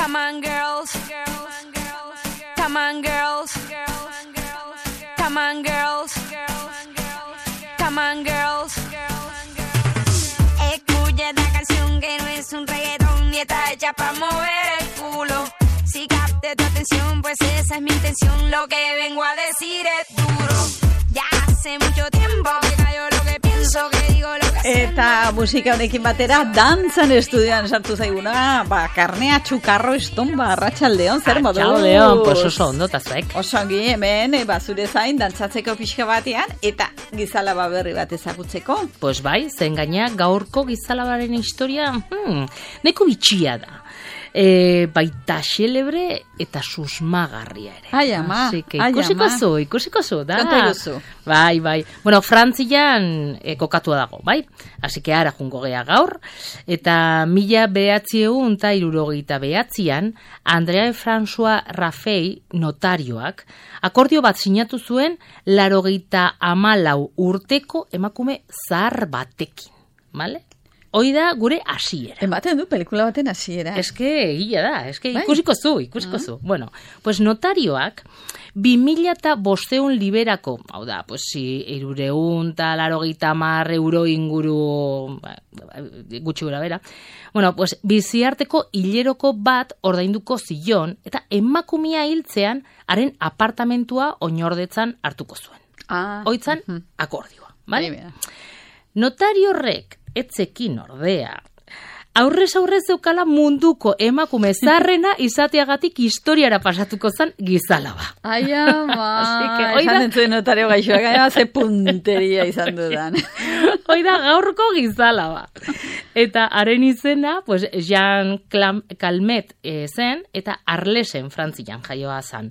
Come on, girls. Come on, girls. Come on, girls. Come on, girls. Escucha esta canción que no es un reggaetón ni está hecha para mover el culo. Si capte tu atención, pues esa es mi intención. Lo que vengo a decir es duro. Ya hace mucho tiempo que callo lo que pienso, que digo lo que siento. Eta musika honekin batera dantzan estudioan sartu zaiguna, karnea txukarro estomba, arratsaldeon, zer modu? Arratsaldeon, pues oso ondo tazuek. Oso ongi hemen, zure zain, dantzatzeko pixka batean, eta gizalaba berri bat ezagutzeko. Pues bai, zen gaina gaurko gizalabaren historia, neko bitxia da. Baita xelebre eta susmagarria ere. Ai ama, ikusiko zu, da. Kanta iguzu. Bai. Bueno, Frantzian kokatua dago, bai? Así que ara jungo gea gaur. Eta 1969an, Andrea François Raffey notarioak akordio bat sinatu zuen 84 urteko emakume zahar batekin, bale? Hoi da gure hasiera. Ematen du pelikula baten hasiera. Eske egia da, ikusiko zu. Bueno, pues notarioak 2500 liberako, hau da, pues si 380 euro inguru, gutxi gora bera, bueno, pues biziarteko hileroko bat ordainduko zion, eta emakumea hiltzean, haren apartamentua oinordetzan hartuko zuen. Hoitzan akordioa, bale? Notario horrek etzekin ordea, aurrez zeukala munduko emakume zarrena izateagatik historiara pasatuko zen gizalaba. Ai ama, esan entzuen notario gaixoak, gaina ze punteria izan dudan. Hoi da gaurko gizalaba. Eta haren izena, pues, Jean Calmet zen, eta Arlesen Frantzian jaioa zen.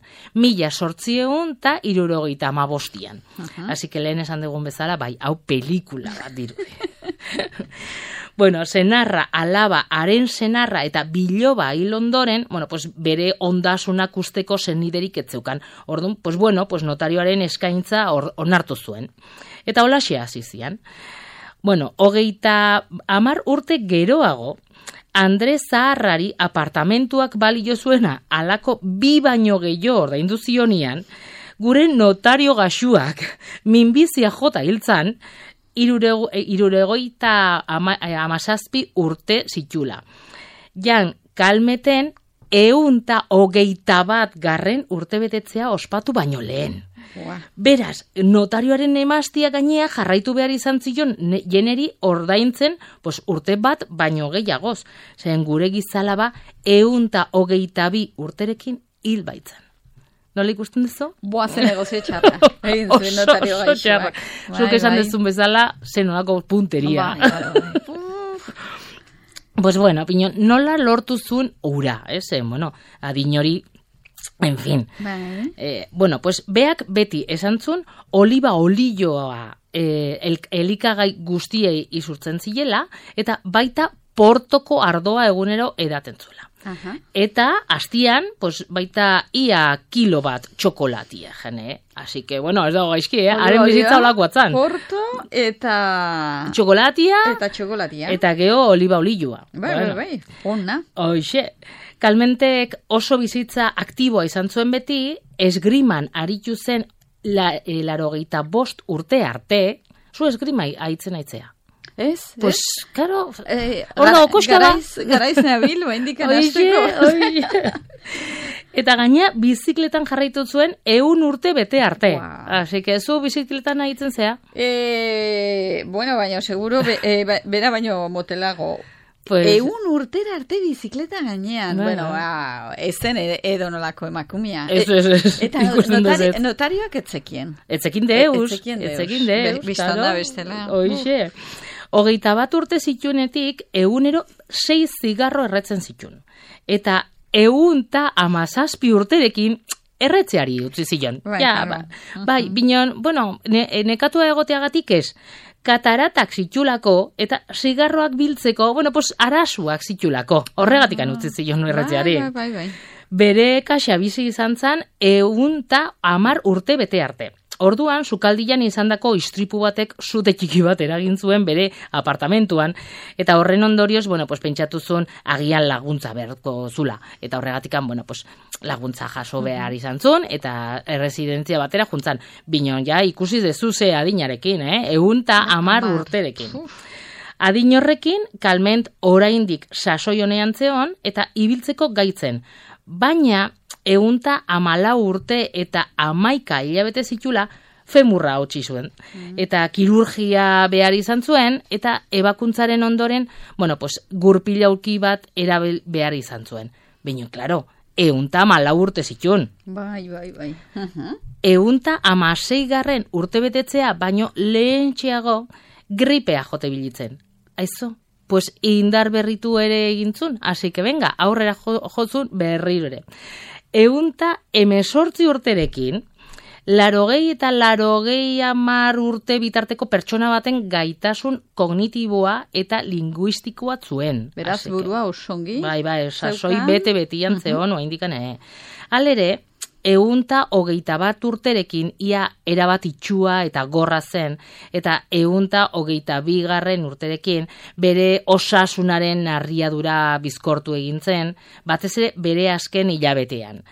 1875. Así que lehen esan dugun bezala, bai, hau pelikula bat dirudi. Bueno, senarra, alaba, haren senarra eta biloba hil ondoren, bueno, pues bere ondasunak usteko seniderik etzeukan. Orduan, pues bueno, pues notarioaren eskaintza onartu zuen. Eta holaxe hasi zian. Bueno, 30 urte geroago, Andre Zaharrari apartamentuak balio zuena alako 2 baino gehiago ordaindu zionian, gure notario gaxuak minbizia jota hiltzan, 17 urte zitula. Jan Calmeten 121 urtebetetzea ospatu baino lehen. Beraz, notarioaren emaztia gainea jarraitu behar izan zion jeneri ordaintzen pues, urte bat baino gehiagoz. Zen gure gizalaba 122 urterekin hil baitzan. Nola ikusten duzu? Boa zen negozio txarra. Oso txarra. Zuk esan dezun bezala, zenolako punteria. Pues bueno, piñon, nola lortu zuen ura, bueno, adinori, en fin. Bueno, pues beak beti esan zuen, oliba olioa elikagai guztiei isurtzen zilela, eta baita portoko ardoa egunero edaten zuela. Eta hastian, pues baita ia kilo bat txokolatia, jene. Así que, bueno, ez dago gaizki, haren bizitza olako atzan. Porto eta... Txokolatia. Eta geho oliba olioa. Bai, ona. Hoxe, Calmentek oso bizitza aktiboa izan zuen beti, esgriman aritu zen 85 urte arte, zu esgrima aitzen aitzea. Ez? Pues, claro, orda okoska da. Garaiz nabil, indikan azteko. Eta gaina, bizikletan jarraitu zuen 100 urte bete arte. Así que zu bizikletan aitzen zea? Bueno, baina, seguro, bera baino motelago. Pues, 100 urtera arte bizikleta gainean. Bueno, ez zen edo nolako emakumia. Ez. Eta notarioak etzekien. Etzekin deus. Bistan da bestela. Hoxe. 21 urte zituenetik, egunero 6 zigarro erretzen zituen. Eta 117 urterekin erretzeari utzi zion. Bai, binon, bueno, nekatua egoteagatik ez, kataratak zitulako eta zigarroak biltzeko, bueno, pues arasuak zitulako. Horregatik utzi zion erretzeari. Bai. Bere kaxa bizi izan zan 110 urte bete arte. Orduan, sukaldian izandako istripu batek sute txiki bat eragin zuen bere apartamentuan, eta horren ondorioz, pues, pentsatu zuen agian laguntza beharko zula. Eta horregatikan, pues, laguntza jaso behar izan zuen, eta erresidentzia batera juntzan. Binon, ja, ikusi dezu ze adinarekin, 110 urterekin. Adin horrekin, Kalment oraindik sasoi honean zeon, eta ibiltzeko gaitzen. Baina, 114 urte eta 11 hilabete zitula, femurra hotsi zuen. Eta kirurgia behar izan zuen, eta ebakuntzaren ondoren, pues, gurpilauki bat erabil behar izan zuen. Baina, klaro, 114 urte zituen. Bai. 116 urte betetzea, baino lehentxeago gripea jote bilitzen. Aizo, pues indar berritu ere egintzun, hasi que venga, aurrera jotzun berriro ere. 118 urterekin, 80 eta 80 urte bitarteko pertsona baten gaitasun kognitiboa eta linguistikoa zuen. Beraz, burua osongi. Bai, sasoi bete-betian zeon, oaindikan, Halere, 121 urterekin ia erabat itxua eta gorra zen, eta 122 urterekin bere osasunaren narriadura bizkortu egin zen, batez ere bere azken hilabetean.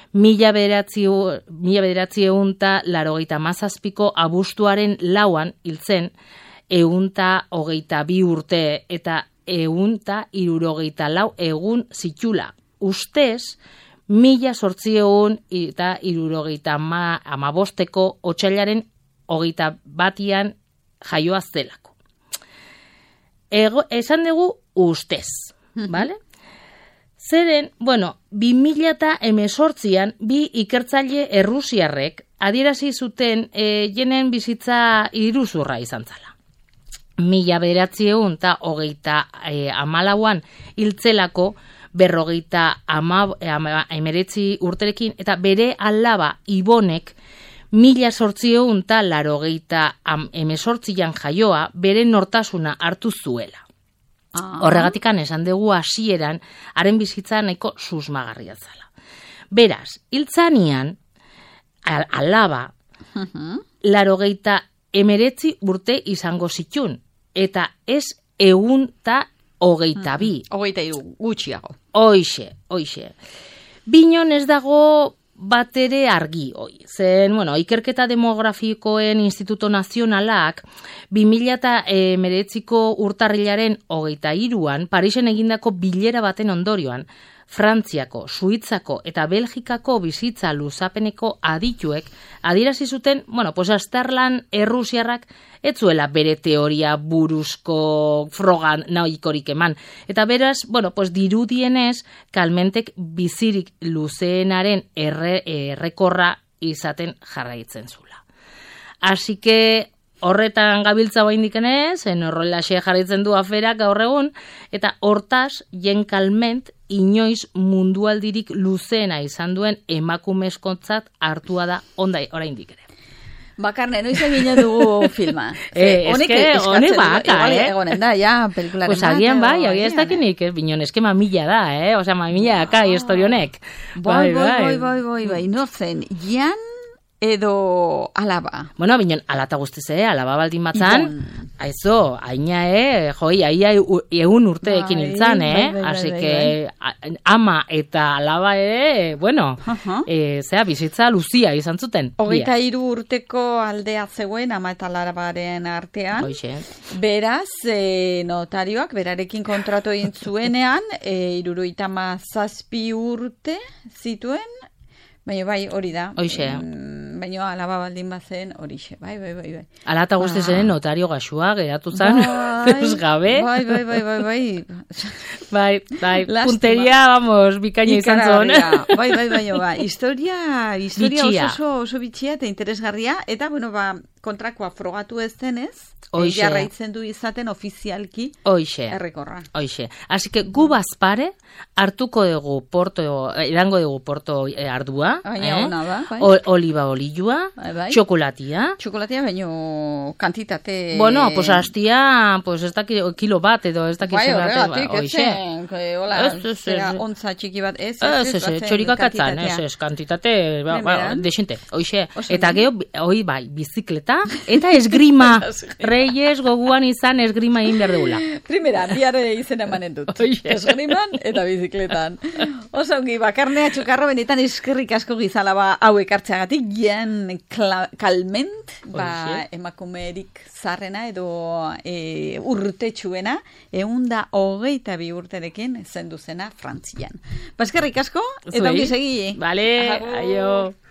1987ko abuztuaren 4 hiltzen, 122 urte eta 164 egun zitula. Ustez, 1875ko otsailaren 21 jaioa zelako. Esan dugu ustez, bale? Zeren, 2018an bi ikertzaile errusiarrek adierazi zuten jenen bizitza iruzurra izan zala. 1934an hiltzelako 59 urterekin, eta bere alaba Ibonek 1888an jaioa bere nortasuna hartu zuela. Horregatikan esan dugu hasieran haren bizitza nahiko susmagarria zala. Beraz, hiltzanian alaba 89 urte izango zitun, eta ez 122. 23 gutxiago. Hoixe. Binon ez dago bat ere argi hoi. Zen, ikerketa demografikoen Instituto Nazionalak 2019ko urtarrilaren 23an Parisen egindako bilera baten ondorioan, Frantziako, Suitzako eta Belgikako bizitza luzapeneko adituek adierazi zuten, azterlan errusiarrak ez zuela bere teoria buruzko frogan nahikorik eman. Eta beraz, dirudienez, Kalmentek bizirik luzeenaren errekorra izaten jarraitzen zula. Así que horretan gabiltza baindikenez, horrelaxe jarraitzen du aferak gaur egun, eta hortaz, jen Kalment inoiz mundualdirik luzeena izan duen emakumezkotzat hartua da oraindik ere. Bakarne, noiz egin dugu filma. Honek baka, Egonen da, ja, pelikularen. Pues agian bai, agian ez dakinik, binon, eske mamila da, Osea, mamila daka historionek. Bai. Nortzen, Jan edo alaba? Binon, alata guztiz, alaba baldin batzan, aizo, aina, aia 100 urteekin hiltzan, Así que ama eta alaba bizitza luzia izan zuten. 23 urteko aldea zegoen, ama eta alabaren artean. Hoixe. Beraz, notarioak berarekin kontratu egin zuenean, 77 urte zituen, baina bai, hori da. Hoixe. Baina alaba baldin bazen horixe. Bai. Alata guzti zen notario gasua geratu zen. Deus gabe. Bai. Punteria, bikaina izan zuen. Bai. Historia oso bitxia eta interesgarria. Eta, kontrakoa frogatu ez denez, jarraitzen du izaten ofizialki errekorra. Hoxe. Así que gu bazpare hartuko dugu edango dugu porto ardua, oliba olioa, txokolatia. Txokolatia baino kantitate... Bueno, pues hastia, pues ez daki kilo bat edo ez daki zer bat. Ontza txiki bat, txorikakatzan, ez, kantitate, desente, hoxe. Eta geho, bizikleta, eta esgrima. Reyes goguan izan esgrima egin behar dugula. Primera, biare izena emanen dut. Esgriman eta bizikletan. Oso ongi, karnea txukarro benetan eskerrik asko gizala hauek hartzeagatik, gian kalment, emakumerik zarrena edo urtetxuena, 122 urterekin zendu zena Frantzian. Eskerrik asko, eta ongi segi. Vale, aio.